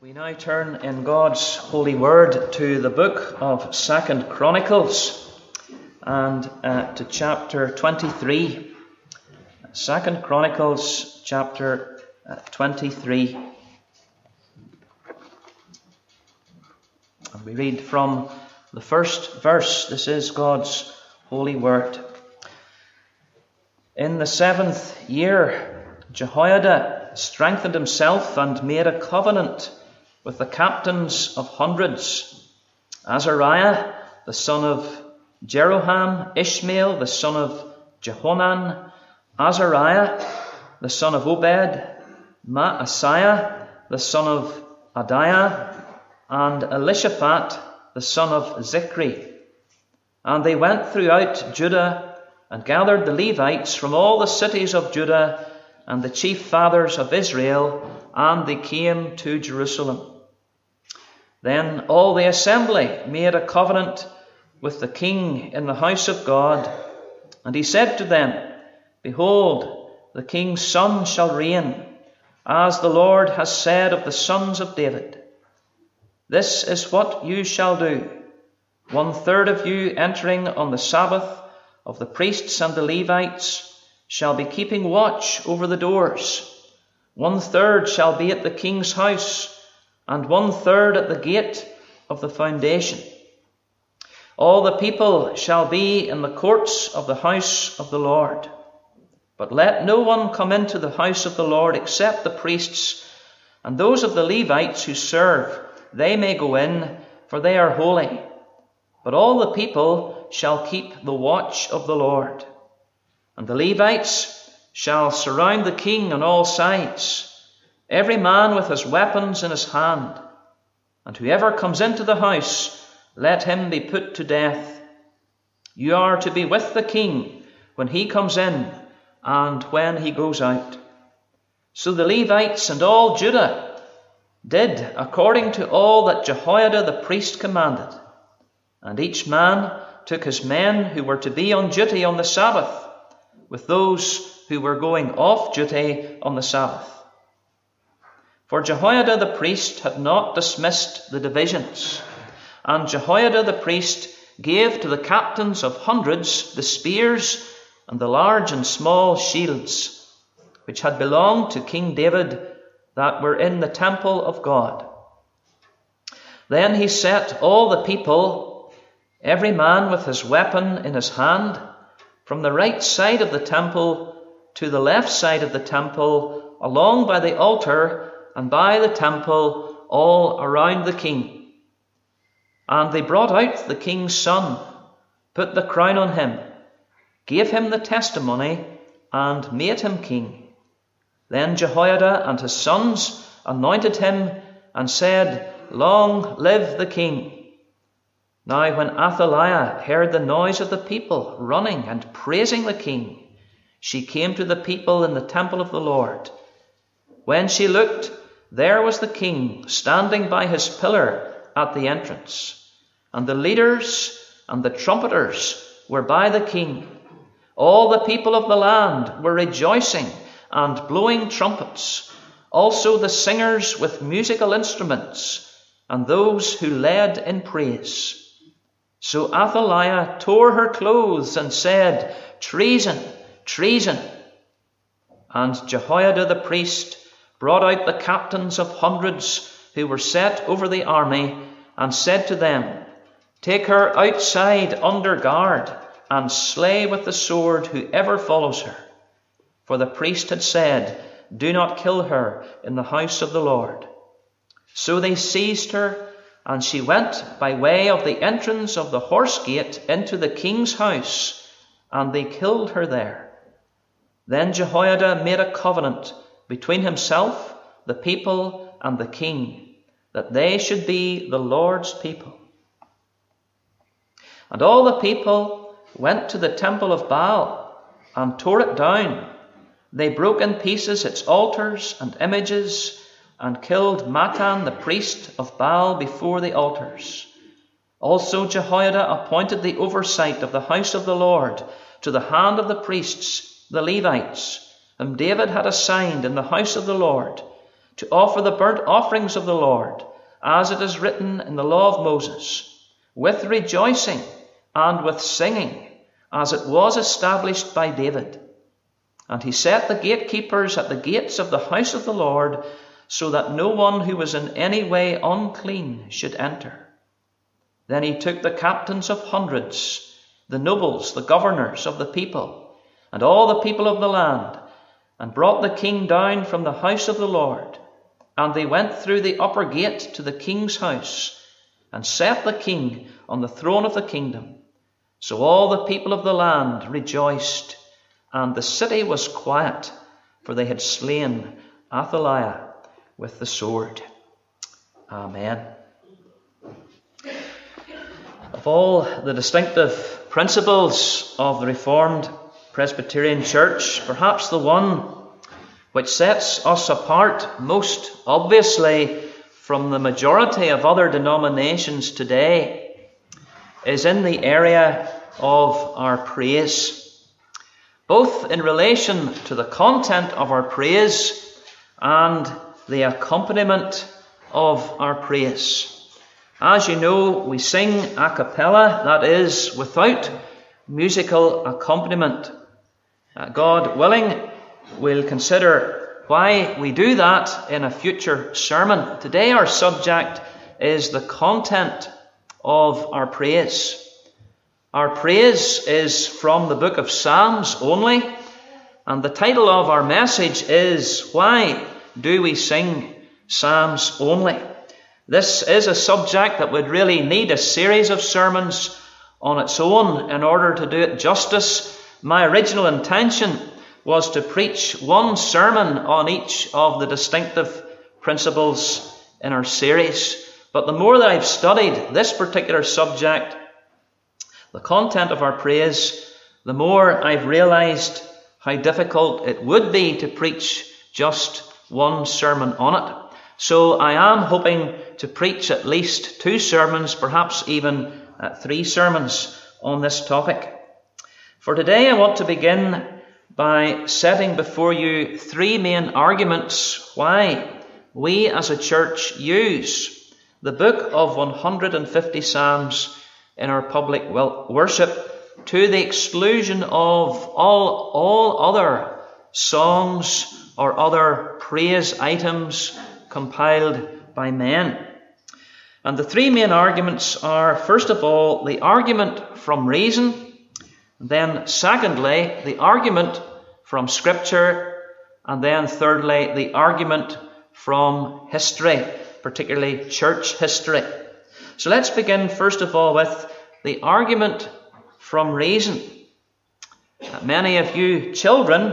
We now turn in God's holy word to the book of 2 Chronicles and to chapter 23. 2 Chronicles chapter 23. And we read from the first verse. This is God's holy word. In the 7th year, Jehoiada strengthened himself and made a covenant with the captains of hundreds: Azariah, the son of Jeroham; Ishmael, the son of Jehonan; Azariah, the son of Obed; Maaseiah, the son of Adiah; and Elishaphat, the son of Zichri. And they went throughout Judah and gathered the Levites from all the cities of Judah and the chief fathers of Israel, and they came to Jerusalem. Then all the assembly made a covenant with the king in the house of God. And he said to them, Behold, the king's son shall reign, as the Lord has said of the sons of David. This is what you shall do. 1/3 of you entering on the Sabbath of the priests and the Levites shall be keeping watch over the doors. 1/3 shall be at the king's house, and 1/3 at the gate of the foundation. All the people shall be in the courts of the house of the Lord. But let no one come into the house of the Lord except the priests, and those of the Levites who serve, they may go in, for they are holy. But all the people shall keep the watch of the Lord. And the Levites shall surround the king on all sides, every man with his weapons in his hand. And whoever comes into the house, let him be put to death. You are to be with the king when he comes in and when he goes out. So the Levites and all Judah did according to all that Jehoiada the priest commanded. And each man took his men who were to be on duty on the Sabbath, with those who were going off duty on the Sabbath. For Jehoiada the priest had not dismissed the divisions, and Jehoiada the priest gave to the captains of hundreds the spears and the large and small shields, which had belonged to King David, that were in the temple of God. Then he set all the people, every man with his weapon in his hand, from the right side of the temple to the left side of the temple, along by the altar and by the temple, all around the king. And they brought out the king's son, put the crown on him, gave him the testimony, and made him king. Then Jehoiada and his sons anointed him and said, Long live the king. Now when Athaliah heard the noise of the people running and praising the king, she came to the people in the temple of the Lord. When she looked, there was the king standing by his pillar at the entrance, and the leaders and the trumpeters were by the king. All the people of the land were rejoicing and blowing trumpets, also the singers with musical instruments, and those who led in praise. So Athaliah tore her clothes and said, Treason, treason. And Jehoiada the priest brought out the captains of hundreds who were set over the army, and said to them, Take her outside under guard, and slay with the sword whoever follows her. For the priest had said, Do not kill her in the house of the Lord. So they seized her, and she went by way of the entrance of the horse gate into the king's house, and they killed her there. Then Jehoiada made a covenant between himself, the people, and the king, that they should be the Lord's people. And all the people went to the temple of Baal and tore it down. They broke in pieces its altars and images, and killed Matan the priest of Baal before the altars. Also Jehoiada appointed the oversight of the house of the Lord to the hand of the priests, the Levites, whom David had assigned in the house of the Lord, to offer the burnt offerings of the Lord, as it is written in the law of Moses, with rejoicing and with singing, as it was established by David. And he set the gatekeepers at the gates of the house of the Lord, so that no one who was in any way unclean should enter. Then he took the captains of hundreds, the nobles, the governors of the people, and all the people of the land, and brought the king down from the house of the Lord. And they went through the upper gate to the king's house, and set the king on the throne of the kingdom. So all the people of the land rejoiced, and the city was quiet, for they had slain Athaliah with the sword. Amen. Of all the distinctive principles of the Reformed Presbyterian Church, perhaps the one which sets us apart most obviously from the majority of other denominations today is in the area of our praise, both in relation to the content of our praise and the accompaniment of our praise. As you know, we sing a cappella, that is, without musical accompaniment. God willing, we'll consider why we do that in a future sermon. Today our subject is the content of our praise. Our praise is from the book of Psalms only, and the title of our message is, Why Do We Sing Psalms Only? This is a subject that would really need a series of sermons on its own in order to do it justice. My original intention was to preach one sermon on each of the distinctive principles in our series. But the more that I've studied this particular subject, the content of our praise, the more I've realized how difficult it would be to preach just one sermon on it. So I am hoping to preach at least 2 sermons, perhaps even 3 sermons on this topic. For today I want to begin by setting before you 3 main arguments why we as a church use the book of 150 Psalms in our public worship to the exclusion of all other songs or other praise items compiled by men. And the 3 main arguments are, first of all, the argument from reason, then secondly, the argument from Scripture, and then thirdly, the argument from history, particularly church history. So let's begin first of all with the argument from reason. Many of you children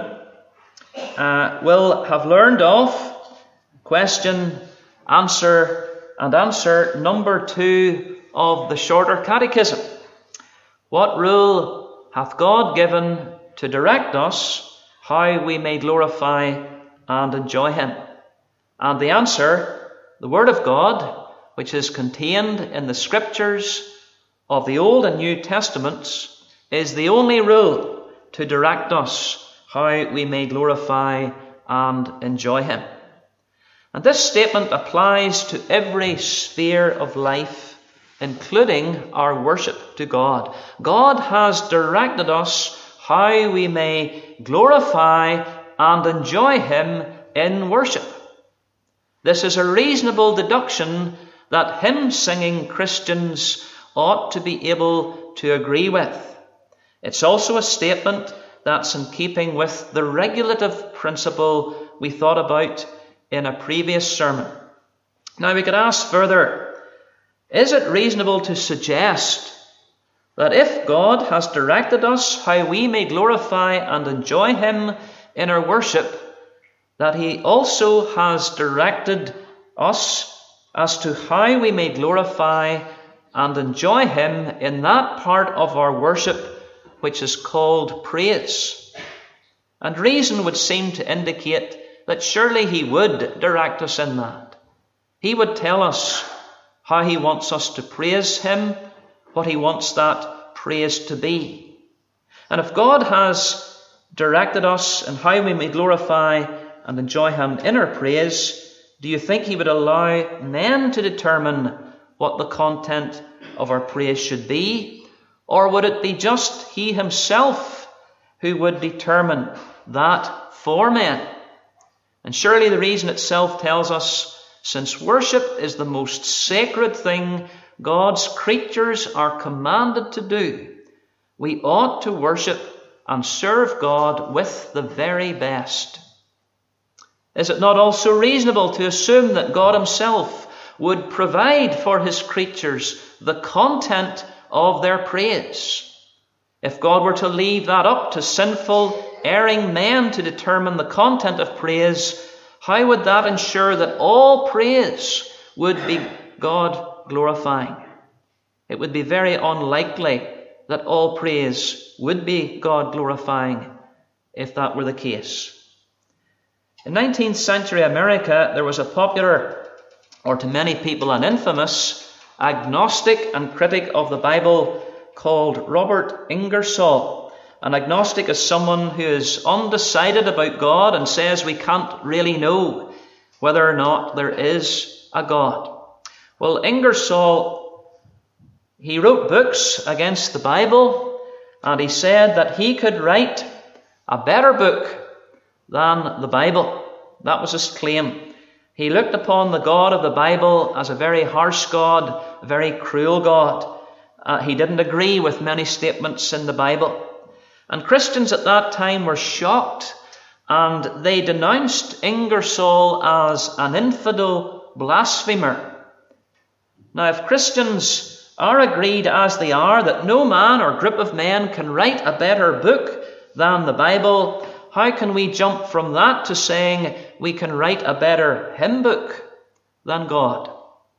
will have learned of question, answer, and answer number 2 of the Shorter Catechism. What rule hath God given to direct us how we may glorify and enjoy Him? And the answer, the Word of God, which is contained in the Scriptures of the Old and New Testaments, is the only rule to direct us how we may glorify and enjoy Him. And this statement applies to every sphere of life, including our worship to God. God has directed us how we may glorify and enjoy Him in worship. This is a reasonable deduction that hymn-singing Christians ought to be able to agree with. It's also a statement that's in keeping with the regulative principle we thought about in a previous sermon. Now we could ask further, is it reasonable to suggest that if God has directed us how we may glorify and enjoy Him in our worship, that He also has directed us as to how we may glorify and enjoy Him in that part of our worship which is called praise? And reason would seem to indicate that surely He would direct us in that. He would tell us how He wants us to praise Him, what He wants that praise to be. And if God has directed us in how we may glorify and enjoy Him in our praise, Do you think he would allow men to determine what the content of our praise should be? Or would it be just he himself who would determine that for men? And surely the reason itself tells us, since worship is the most sacred thing God's creatures are commanded to do, we ought to worship and serve God with the very best. Is it not also reasonable to assume that God himself would provide for his creatures the content of their praise? If God were to leave that up to sinful, erring men to determine the content of praise, how would that ensure that all praise would be God glorifying? It would be very unlikely that all praise would be God glorifying if that were the case. In 19th century America, there was a popular, or to many people an infamous, agnostic and critic of the Bible called Robert Ingersoll. An agnostic is someone who is undecided about God and says we can't really know whether or not there is a God. Well, Ingersoll, he wrote books against the Bible, and he said that he could write a better book than the Bible. That was his claim. He looked upon the God of the Bible as a very harsh God, a very cruel God. He didn't agree with many statements in the Bible. And Christians at that time were shocked, and they denounced Ingersoll as an infidel blasphemer. Now, if Christians are agreed as they are that no man or group of men can write a better book than the Bible, how can we jump from that to saying we can write a better hymn book than God?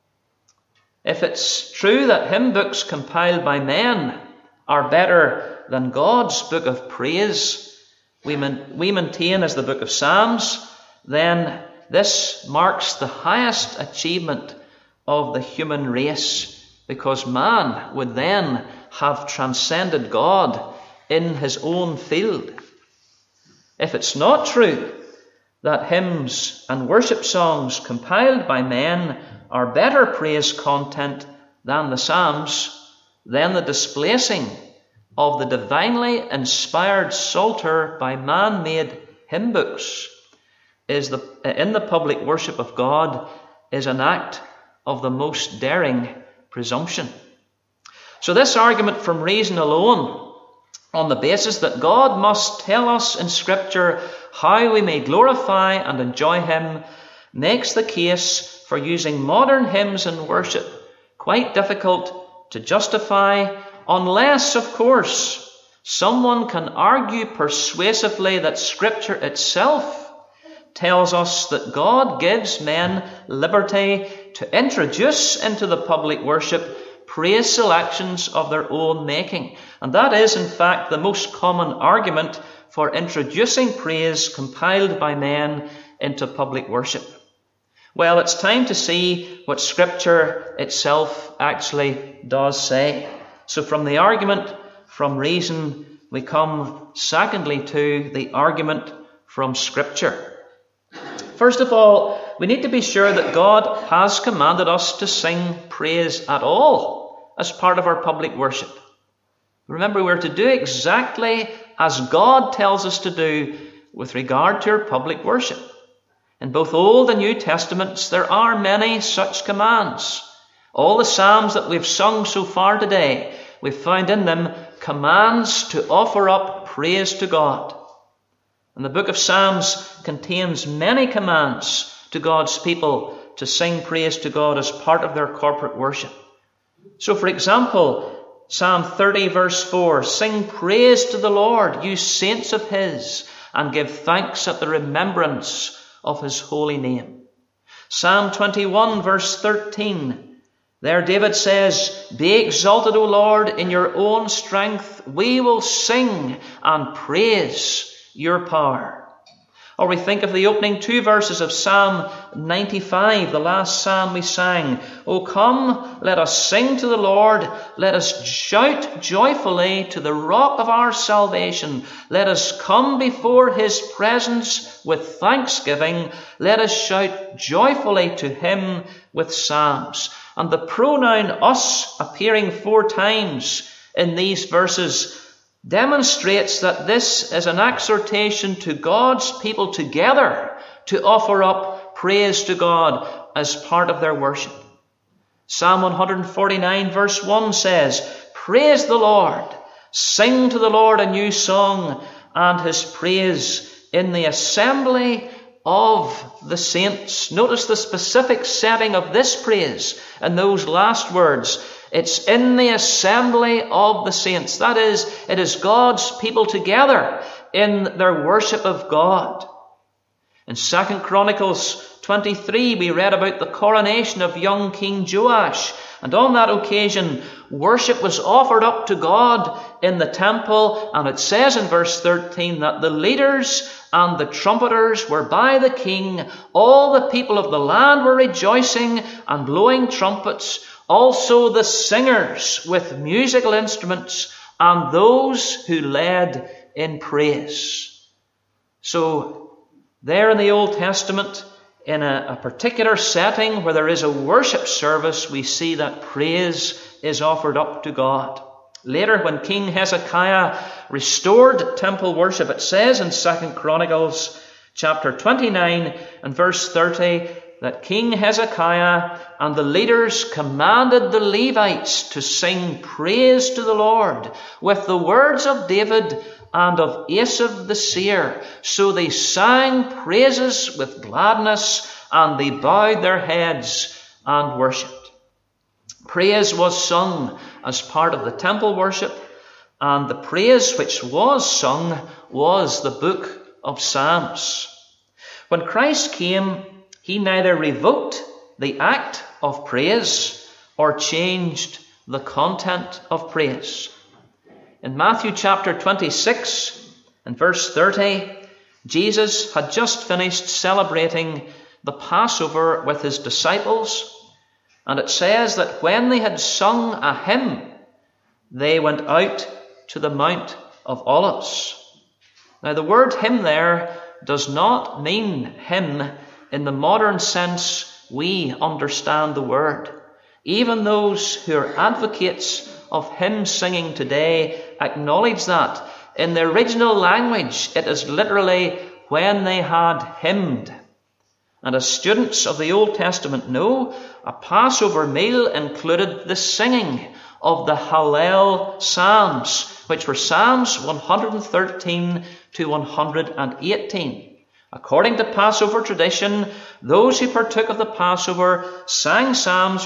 If it's true that hymn books compiled by men are better than God's book of praise, we maintain as the book of Psalms, then this marks the highest achievement of the human race, because man would then have transcended God in his own field. If it's not true that hymns and worship songs compiled by men are better praise content than the Psalms, then the displacing of the divinely inspired Psalter by man-made hymn books in the public worship of God is an act of the most daring presumption. So this argument from reason alone, on the basis that God must tell us in Scripture how we may glorify and enjoy him, makes the case for using modern hymns in worship quite difficult to justify, unless, of course, someone can argue persuasively that Scripture itself tells us that God gives men liberty to introduce into the public worship praise selections of their own making. And that is, in fact, the most common argument for introducing praise compiled by men into public worship. Well, it's time to see what Scripture itself actually does say. So from the argument from reason, we come secondly to the argument from Scripture. First of all, we need to be sure that God has commanded us to sing praise at all as part of our public worship. Remember, we're to do exactly as God tells us to do with regard to our public worship. In both Old and New Testaments, there are many such commands. All the Psalms that we've sung so far today, we've found in them commands to offer up praise to God. And the book of Psalms contains many commands to God's people to sing praise to God as part of their corporate worship. So, for example, Psalm 30 verse 4, sing praise to the Lord, you saints of his, and give thanks at the remembrance of his holy name. Psalm 21 verse 13, there David says, be exalted, O Lord, in your own strength. We will sing and praise your power. Or we think of the opening 2 verses of Psalm 95, the last psalm we sang. O come, let us sing to the Lord. Let us shout joyfully to the rock of our salvation. Let us come before his presence with thanksgiving. Let us shout joyfully to him with psalms. And the pronoun us, appearing 4 times in these verses, demonstrates that this is an exhortation to God's people together to offer up praise to God as part of their worship. Psalm 149 verse 1 says, Praise the Lord, sing to the Lord a new song, and his praise in the assembly of the saints. Notice the specific setting of this praise in those last words. It's in the assembly of the saints. That is, it is God's people together in their worship of God. In 2 Chronicles 23, we read about the coronation of young King Joash. And on that occasion, worship was offered up to God in the temple. And it says in verse 13 that the leaders and the trumpeters were by the king. All the people of the land were rejoicing and blowing trumpets. Also the singers with musical instruments and those who led in praise. So there in the Old Testament, in a particular setting where there is a worship service, we see that praise is offered up to God. Later, when King Hezekiah restored temple worship, it says in 2 Chronicles chapter 29 and verse 30 that King Hezekiah and the leaders commanded the Levites to sing praise to the Lord with the words of David and of Asaph the seer. So they sang praises with gladness, and they bowed their heads and worshipped. Praise was sung as part of the temple worship, and the praise which was sung was the book of Psalms. When Christ came, he neither revoked the act of praise or changed the content of praise. In Matthew chapter 26 and verse 30, Jesus had just finished celebrating the Passover with his disciples, and it says that when they had sung a hymn, they went out to the Mount of Olives. Now the word hymn there does not mean hymn in the modern sense we understand the word. Even those who are advocates of hymn singing today acknowledge that. In the original language, it is literally when they had hymned. And as students of the Old Testament know, a Passover meal included the singing of the Hallel Psalms, which were Psalms 113 to 118. According to Passover tradition, those who partook of the Passover sang Psalms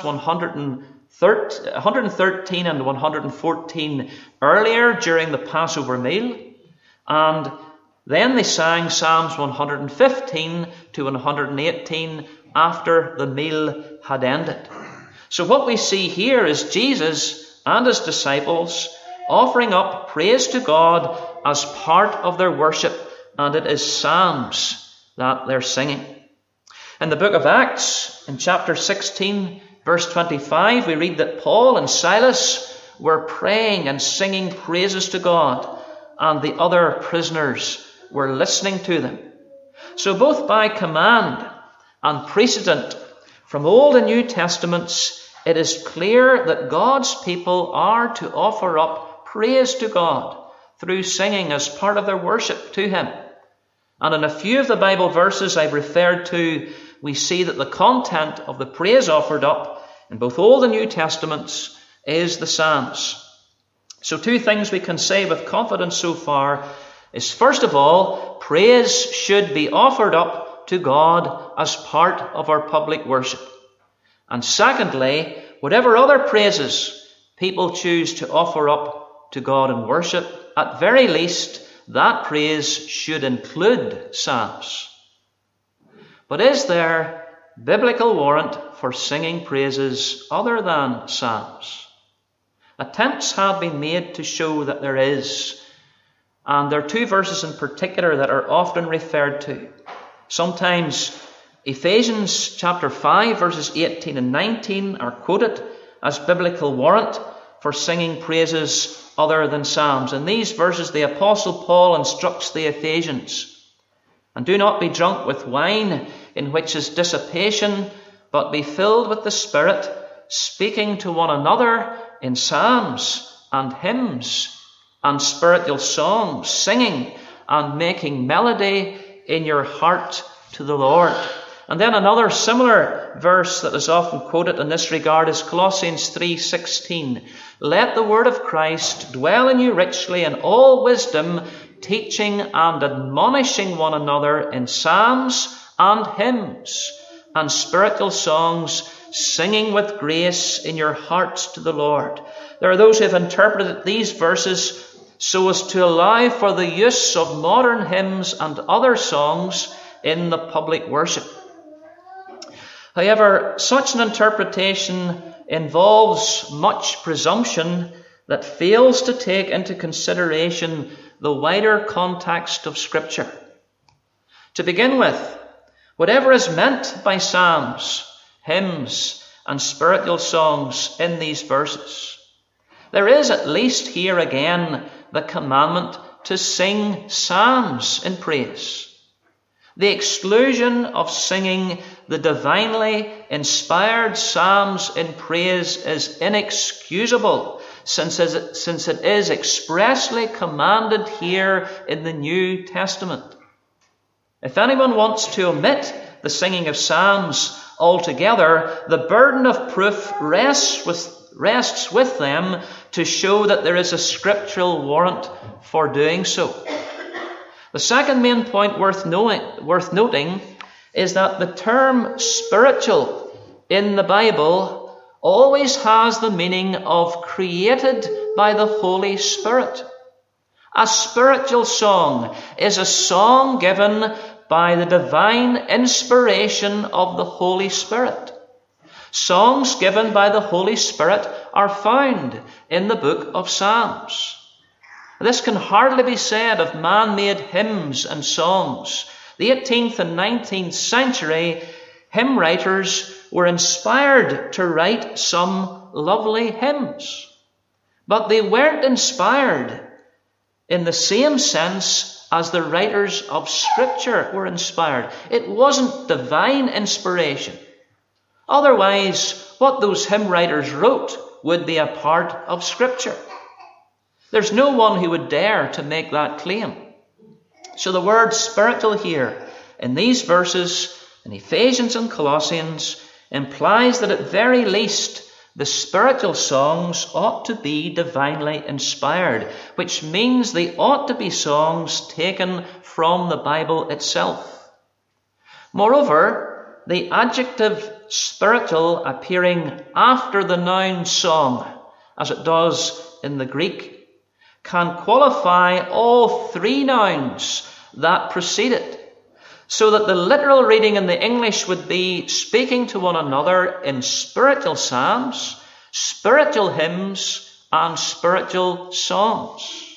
113 and 114 earlier during the Passover meal, and then they sang Psalms 115 to 118 after the meal had ended. So what we see here is Jesus and his disciples offering up praise to God as part of their worship, and it is psalms that they're singing. In the book of Acts, in chapter 16, verse 25, we read that Paul and Silas were praying and singing praises to God, and the other prisoners were listening to them. So both by command and precedent from Old and New Testaments, it is clear that God's people are to offer up praise to God through singing as part of their worship to him. And in a few of the Bible verses I've referred to, we see that the content of the praise offered up in both Old and New Testaments is the Psalms. So 2 things we can say with confidence so far is, first of all, praise should be offered up to God as part of our public worship. And secondly, whatever other praises people choose to offer up to God in worship, at very least, that praise should include psalms. But is there biblical warrant for singing praises other than psalms? Attempts have been made to show that there is. And there are two verses in particular that are often referred to. Sometimes Ephesians chapter 5 verses 18 and 19 are quoted as biblical warrant for singing praises other than psalms. In these verses, the Apostle Paul instructs the Ephesians, "And do not be drunk with wine, in which is dissipation, but be filled with the Spirit, speaking to one another in psalms and hymns and spiritual songs, singing and making melody in your heart to the Lord." And then another similar verse that is often quoted in this regard is Colossians 3:16. "Let the word of Christ dwell in you richly in all wisdom, teaching and admonishing one another in psalms and hymns and spiritual songs, singing with grace in your hearts to the Lord." There are those who have interpreted these verses so as to allow for the use of modern hymns and other songs in the public worship. However, such an interpretation involves much presumption that fails to take into consideration the wider context of Scripture. To begin with, whatever is meant by psalms, hymns, and spiritual songs in these verses, there is at least here again the commandment to sing psalms in praise. The exclusion of singing the divinely inspired psalms in praise is inexcusable, since it is expressly commanded here in the New Testament. If anyone wants to omit the singing of psalms altogether, the burden of proof rests with them to show that there is a scriptural warrant for doing so. The second main point worth noting is that the term spiritual in the Bible always has the meaning of created by the Holy Spirit. A spiritual song is a song given by the divine inspiration of the Holy Spirit. Songs given by the Holy Spirit are found in the book of Psalms. This can hardly be said of man-made hymns and songs. The 18th and 19th century hymn writers were inspired to write some lovely hymns. But they weren't inspired in the same sense as the writers of Scripture were inspired. It wasn't divine inspiration. Otherwise, what those hymn writers wrote would be a part of Scripture. There's no one who would dare to make that claim. So the word spiritual here in these verses, in Ephesians and Colossians, implies that at very least the spiritual songs ought to be divinely inspired, which means they ought to be songs taken from the Bible itself. Moreover, the adjective spiritual appearing after the noun song, as it does in the Greek, can qualify all three nouns that precede it, so that the literal reading in the English would be speaking to one another in spiritual psalms, spiritual hymns, and spiritual songs.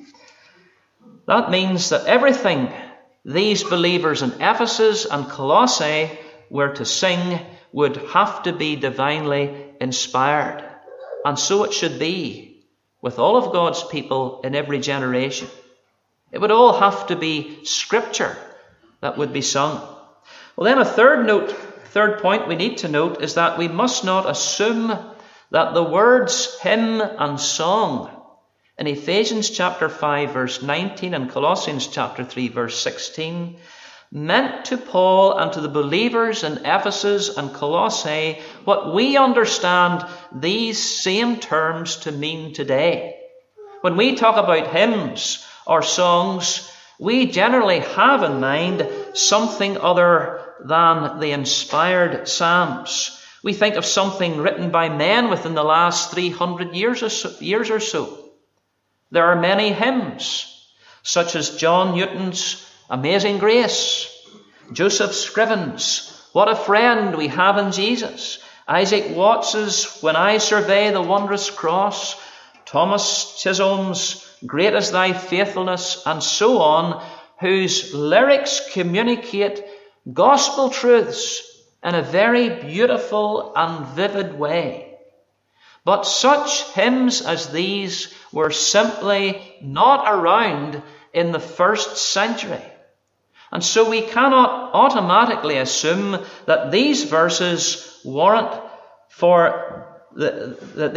That means that everything these believers in Ephesus and Colossae were to sing would have to be divinely inspired. And so it should be with all of God's people in every generation. It would all have to be Scripture that would be sung. Well, then a third point we need to note is that we must not assume that the words hymn and song in Ephesians chapter 5 verse 19 and Colossians chapter 3 verse 16 meant to Paul and to the believers in Ephesus and Colossae what we understand these same terms to mean today. When we talk about hymns or songs, we generally have in mind something other than the inspired psalms. We think of something written by men within the last 300 years or so. There are many hymns, such as John Newton's Amazing Grace, Joseph Scriven's What a Friend We Have in Jesus, Isaac Watts's When I Survey the Wondrous Cross, Thomas Chisholm's great is thy faithfulness, and so on, whose lyrics communicate gospel truths in a very beautiful and vivid way. But such hymns as these were simply not around in the first century. And so we cannot automatically assume that these verses warrant the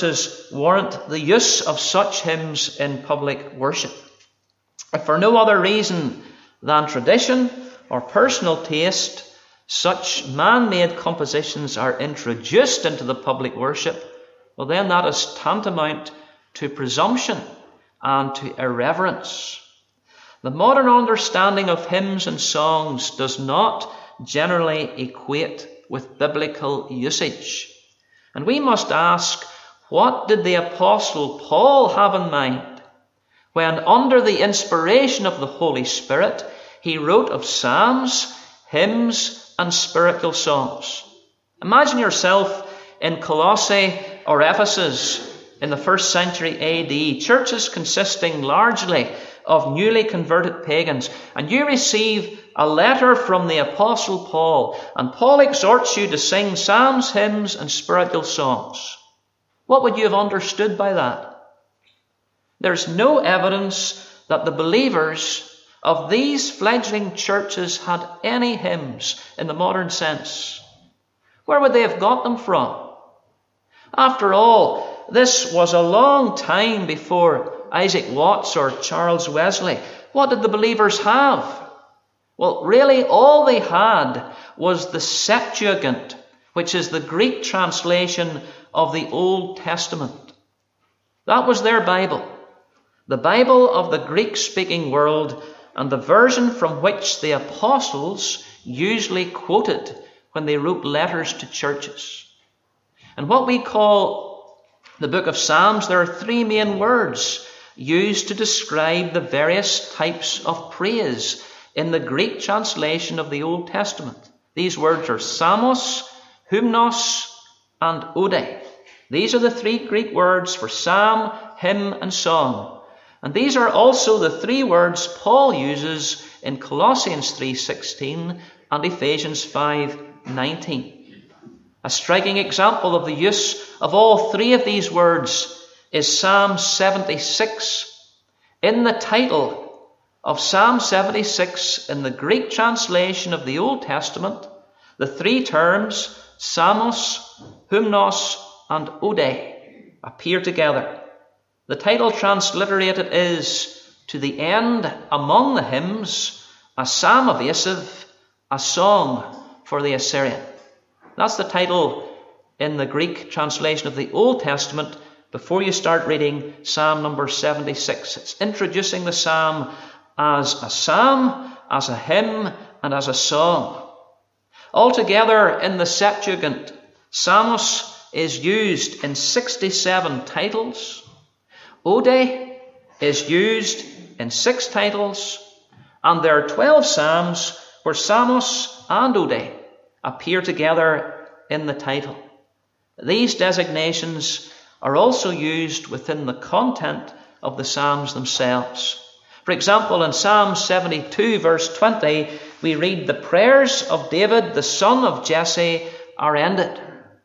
use of such hymns in public worship. If for no other reason than tradition or personal taste, such man-made compositions are introduced into the public worship, well then that is tantamount to presumption and to irreverence. The modern understanding of hymns and songs does not generally equate with biblical usage. And we must ask, what did the Apostle Paul have in mind when, under the inspiration of the Holy Spirit, he wrote of psalms, hymns, and spiritual songs? Imagine yourself in Colossae or Ephesus in the 1st century AD, churches consisting largely of newly converted pagans, and you receive a letter from the Apostle Paul, and Paul exhorts you to sing psalms, hymns, and spiritual songs. What would you have understood by that? There's no evidence that the believers of these fledgling churches had any hymns in the modern sense. Where would they have got them from? After all, this was a long time before Isaac Watts or Charles Wesley. What did the believers have? Well, really all they had was the Septuagint, which is the Greek translation of the Old Testament. That was their Bible, the Bible of the Greek-speaking world, and the version from which the apostles usually quoted when they wrote letters to churches. And what we call the book of Psalms, there are 3 main words used to describe the various types of praise in the Greek translation of the Old Testament. These words are psalmos, hymnos, and ode. These are the 3 Greek words for psalm, hymn, and song. And these are also the 3 words Paul uses in Colossians 3:16 and Ephesians 5:19. A striking example of the use of all 3 of these words is Psalm 76. In the title of Psalm 76 in the Greek translation of the Old Testament, the 3 terms psalmos, hymnos, and ode appear together. The title transliterated is, to the end among the hymns, a psalm of Asaph, a song for the Assyrian. That's the title in the Greek translation of the Old Testament before you start reading Psalm number 76. It's introducing the psalm, as a hymn, and as a song. Altogether in the Septuagint, psalmos is used in 67 titles. Ode is used in 6 titles, and there are 12 psalms where psalmos and ode appear together in the title. These designations are also used within the content of the psalms themselves. For example, in Psalm 72 verse 20, we read, "The prayers of David, the son of Jesse, are ended."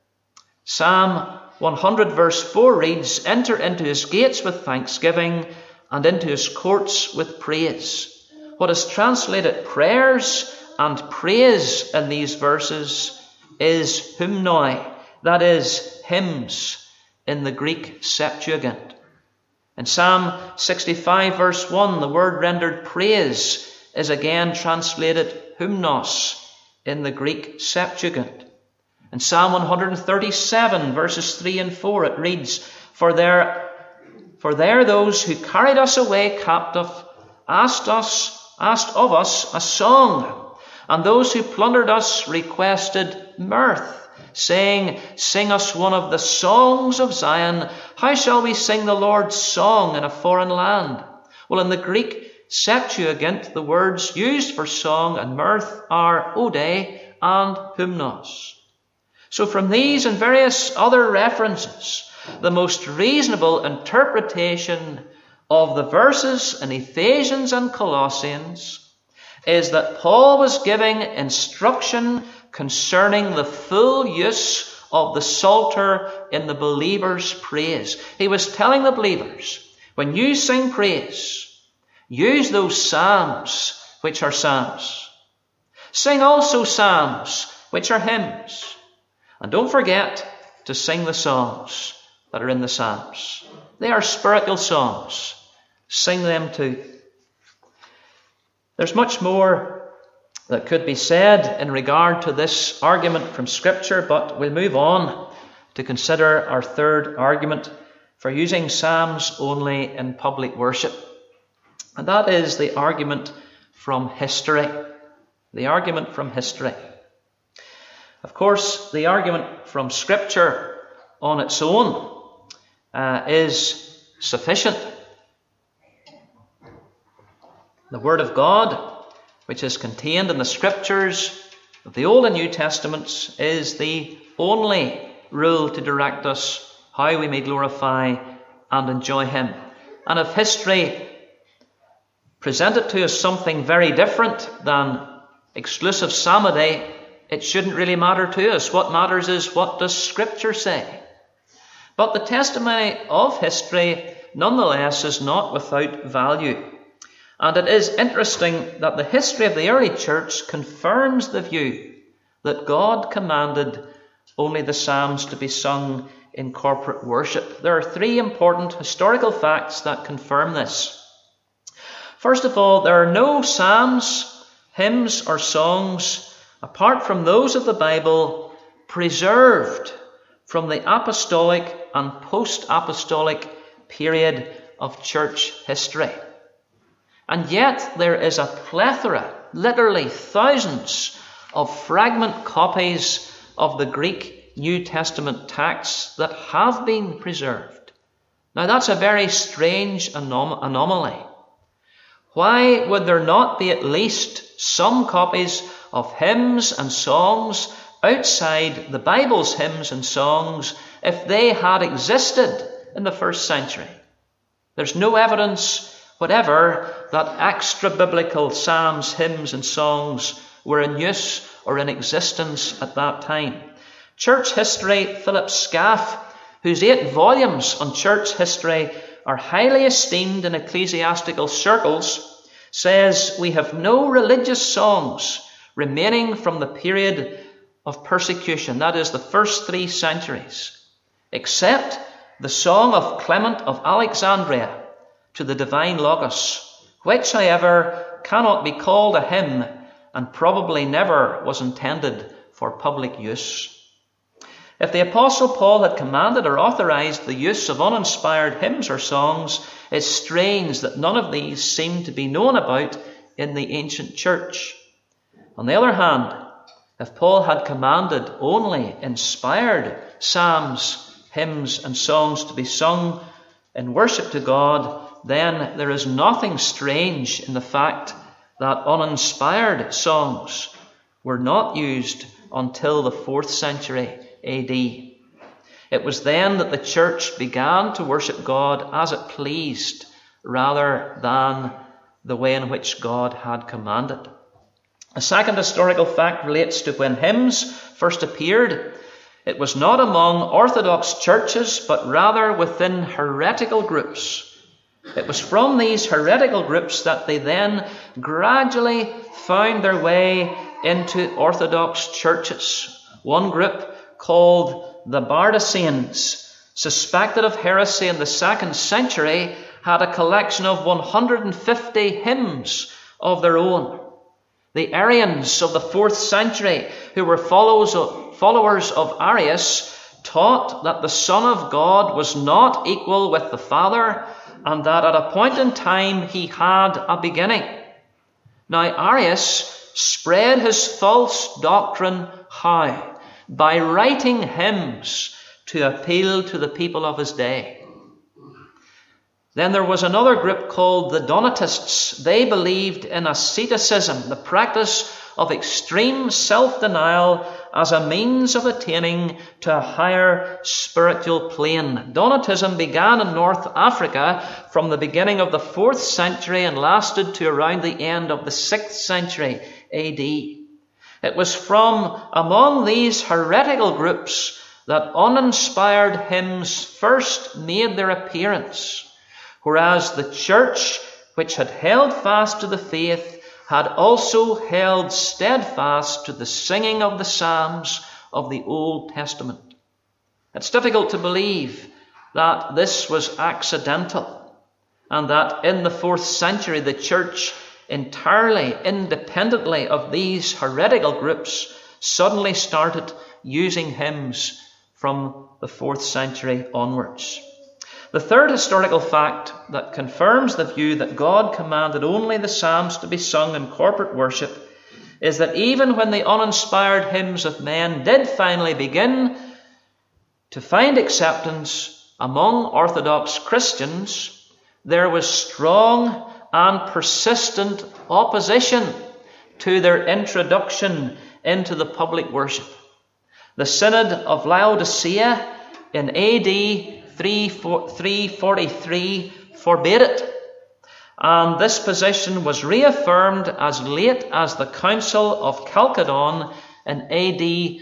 Psalm 100 verse 4 reads, "Enter into his gates with thanksgiving and into his courts with praise." What is translated prayers and praise in these verses is hymnoi, that is, hymns, in the Greek Septuagint. In Psalm 65 verse 1, the word rendered praise is again translated hymnos in the Greek Septuagint. In Psalm 137 verses 3 and 4 it reads, For there those who carried us away captive asked of us a song, and those who plundered us requested mirth, saying, Sing us one of the songs of Zion. How shall we sing the Lord's song in a foreign land? Well, in the Greek Septuagint, the words used for song and mirth are ode and hymnos. So from these and various other references, the most reasonable interpretation of the verses in Ephesians and Colossians is that Paul was giving instruction concerning the full use of the Psalter in the believer's praise. He was telling the believers, when you sing praise, use those psalms which are psalms. Sing also psalms which are hymns. And don't forget to sing the songs that are in the psalms. They are spiritual songs. Sing them too. There's much more that could be said in regard to this argument from Scripture, but we'll move on to consider our third argument for using psalms only in public worship. And that is the argument from history. The argument from history. Of course, the argument from Scripture on its own is sufficient. The Word of God, which is contained in the Scriptures of the Old and New Testaments, is the only rule to direct us how we may glorify and enjoy Him. And if history presented to us something very different than exclusive psalmody, it shouldn't really matter to us. What matters is, what does Scripture say? But the testimony of history, nonetheless, is not without value. And it is interesting that the history of the early church confirms the view that God commanded only the psalms to be sung in corporate worship. There are three important historical facts that confirm this. First of all, there are no psalms, hymns, or songs, apart from those of the Bible, preserved from the apostolic and post-apostolic period of church history. And yet there is a plethora, literally thousands, of fragment copies of the Greek New Testament texts that have been preserved. Now that's a very strange anomaly. Why would there not be at least some copies of hymns and songs outside the Bible's hymns and songs if they had existed in the first century? There's no evidence whatever that extra-biblical psalms, hymns and songs were in use or in existence at that time. Church history, Philip Scaff, whose 8 volumes on church history are highly esteemed in ecclesiastical circles, says we have no religious songs remaining from the period of persecution, that is the first 3 centuries, except the Song of Clement of Alexandria to the Divine Logos, which, however, cannot be called a hymn and probably never was intended for public use. If the Apostle Paul had commanded or authorized the use of uninspired hymns or songs, it's strange that none of these seem to be known about in the ancient church. On the other hand, if Paul had commanded only inspired psalms, hymns and songs to be sung in worship to God, then there is nothing strange in the fact that uninspired songs were not used until the 4th century AD. It was then that the church began to worship God as it pleased, rather than the way in which God had commanded. A second historical fact relates to when hymns first appeared. It was not among Orthodox churches, but rather within heretical groups. It was from these heretical groups that they then gradually found their way into Orthodox churches. One group, called the Bardacians, suspected of heresy in the 2nd century, had a collection of 150 hymns of their own. The Arians of the 4th century, who were followers of Arius, taught that the Son of God was not equal with the Father, and that at a point in time he had a beginning. Now Arius spread his false doctrine how? By writing hymns to appeal to the people of his day. Then there was another group called the Donatists. They believed in asceticism, the practice of extreme self-denial as a means of attaining to a higher spiritual plane. Donatism began in North Africa from the beginning of the 4th century and lasted to around the end of the 6th century AD. It was from among these heretical groups that uninspired hymns first made their appearance, whereas the church, which had held fast to the faith, had also held steadfast to the singing of the Psalms of the Old Testament. It's difficult to believe that this was accidental, and that in the 4th century the church, entirely independently of these heretical groups, suddenly started using hymns from the 4th century onwards. The third historical fact that confirms the view that God commanded only the Psalms to be sung in corporate worship is that even when the uninspired hymns of men did finally begin to find acceptance among Orthodox Christians, there was strong and persistent opposition to their introduction into the public worship. The Synod of Laodicea in AD 343 forbade it, and this position was reaffirmed as late as the Council of Chalcedon in AD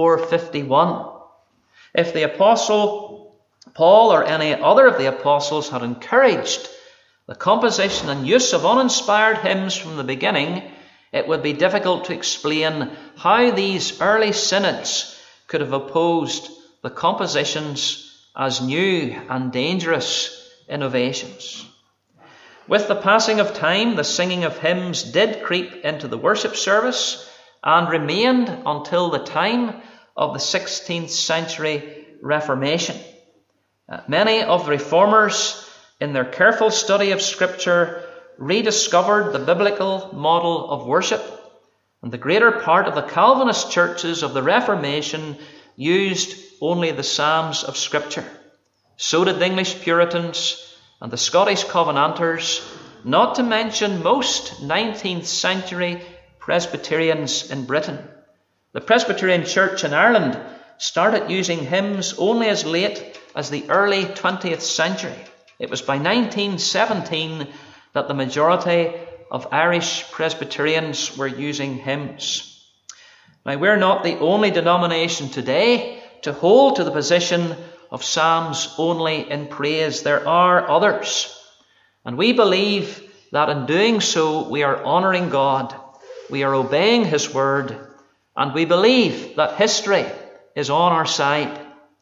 451. If the Apostle Paul or any other of the apostles had encouraged the composition and use of uninspired hymns from the beginning, it would be difficult to explain how these early synods could have opposed the compositions as new and dangerous innovations. With the passing of time, the singing of hymns did creep into the worship service and remained until the time of the 16th century Reformation. Many of the reformers, in their careful study of Scripture, rediscovered the biblical model of worship, and the greater part of the Calvinist churches of the Reformation used only the Psalms of Scripture. So did the English Puritans and the Scottish Covenanters, not to mention most 19th century Presbyterians in Britain. The Presbyterian Church in Ireland started using hymns only as late as the early 20th century. It was by 1917 that the majority of Irish Presbyterians were using hymns. Now, we're not the only denomination today to hold to the position of Psalms only in praise. There are others. And we believe that in doing so, we are honouring God, we are obeying His word, and we believe that history is on our side.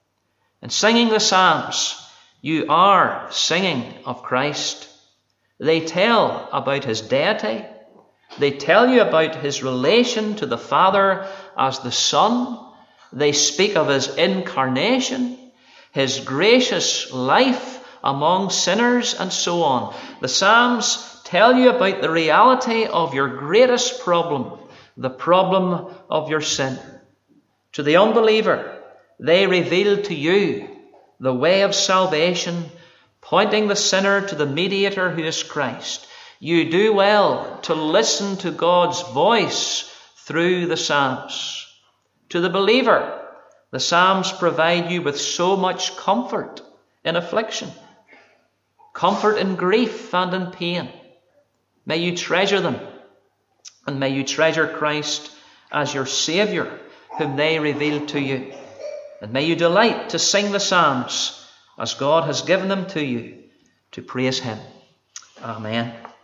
In singing the Psalms, you are singing of Christ. They tell about His deity. They tell you about His relation to the Father as the Son. They speak of His incarnation, His gracious life among sinners, and so on. The Psalms tell you about the reality of your greatest problem, the problem of your sin. To the unbeliever, they reveal to you the way of salvation, pointing the sinner to the mediator who is Christ. You do well to listen to God's voice through the Psalms. To the believer, the Psalms provide you with so much comfort in affliction, comfort in grief and in pain. May you treasure them, and may you treasure Christ as your Saviour, whom they reveal to you. And may you delight to sing the Psalms as God has given them to you to praise Him. Amen.